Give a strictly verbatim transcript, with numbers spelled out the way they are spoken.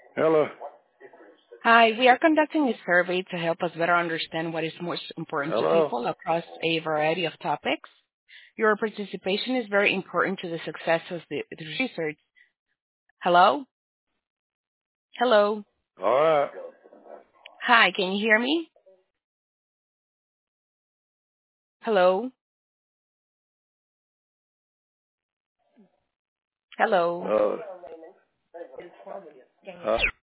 Hello. Hi, we are conducting a survey to help us better understand what is most important to Hello. people across a variety of topics. Your participation is very important to the success of the, the research. Hello? Hello? All right. Hi, can you hear me? Hello? Hello? Uh, huh?